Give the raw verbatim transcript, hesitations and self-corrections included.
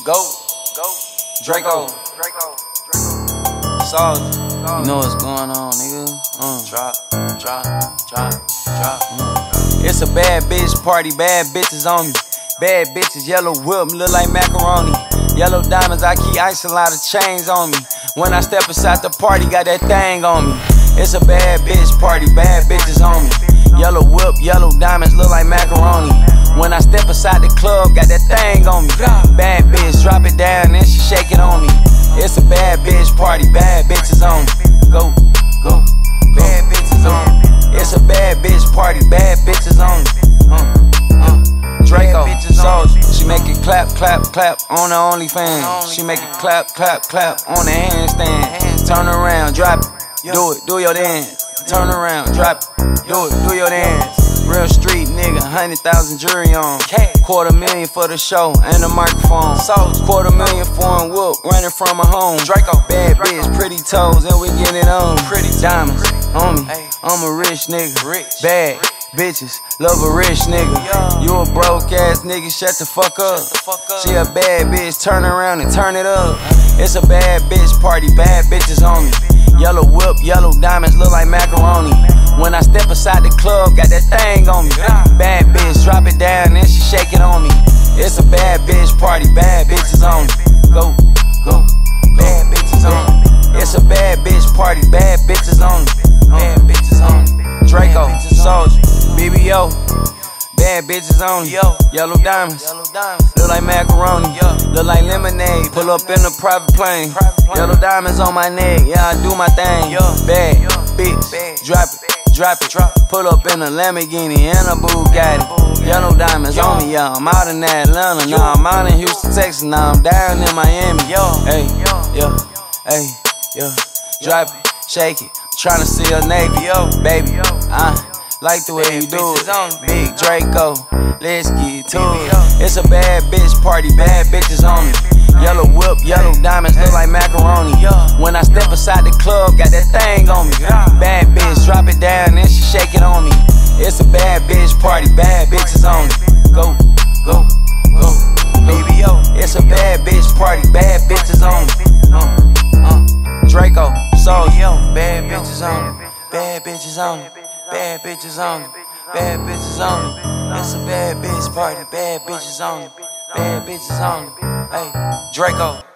Go, go, Draco, Draco, Sauce. You know what's going on, nigga. Uh. Drop, drop, drop, drop. Mm. It's a bad bitch party, bad bitches on me. Bad bitches, yellow whip, look like macaroni. Yellow diamonds, I keep ice, a lot of chains on me. When I step inside the party, got that thing on me. It's a bad bitch party, bad bitches on me. Yellow whip, yellow diamonds, look like macaroni. When I step inside the club, got that thing on me. Bad bitch, drop it down and she shake it on me. It's a bad bitch party, bad bitches on me. Go, go, bad bitches on me. It's a bad bitch party, bad bitches on me. Uh, uh. Draco, Sauce, she make it clap, clap, clap on the OnlyFans. She make it clap, clap, clap on the handstand. Turn around, drop it, do it, do your dance. Turn around, drop it, do it, do your dance. Real street nigga, hundred thousand jury on. Quarter million for the show and the microphone. Quarter million for a whoop, running from a home. Draco, bad bitch, pretty toes, and we get it on. Pretty diamonds on me, I'm a rich nigga. Bad bitches, love a rich nigga. You a broke ass nigga, shut the fuck up. She a bad bitch, turn around and turn it up. It's a bad bitch party, bad bitches on me. Yellow whip, yellow diamonds, look like macaroni. When I step inside the club, got that thing on me. Bad bitch, drop it down and she shake it on me. It's a bad bitch party, bad bitches on me. Go, go, bad bitches on me. It's a bad bitch party, bad bitches on me. Bad bitches on me. Draco, Sauce, B B O, bad bitches on me. Yellow diamonds, look like macaroni. Look like lemonade, pull up in a private plane. Yellow diamonds on my neck, yeah, I do my thing. Bad bitch, drop it. Drop it, pull up in a Lamborghini and a Bugatti. Yellow diamonds on me, yeah. I'm out in Atlanta, now I'm out in Houston, Texas, now I'm down in Miami. Hey, yeah, hey, yeah. Drop it, shake it, tryna see her naked, yo, baby. I like the way you do it. Big Draco, let's get to it. It's a bad bitch party, bad bitches on me. Yellow whip, yellow diamonds, look like macaroni. When I step inside the club, got that thing on me. Bad bitch, drop it down and she shake it on me. It's a bad bitch party, bad bitches on me. Go, go, go, baby, yo. It's a bad bitch party, bad bitches on me. Uh, uh. Draco, Sauce, bad bitches on me. Bad bitches on me. Bad bitches on me. Bad bitches on me. It's a bad bitch party, bad bitches on me. Bad bitches on me. Hey, Draco.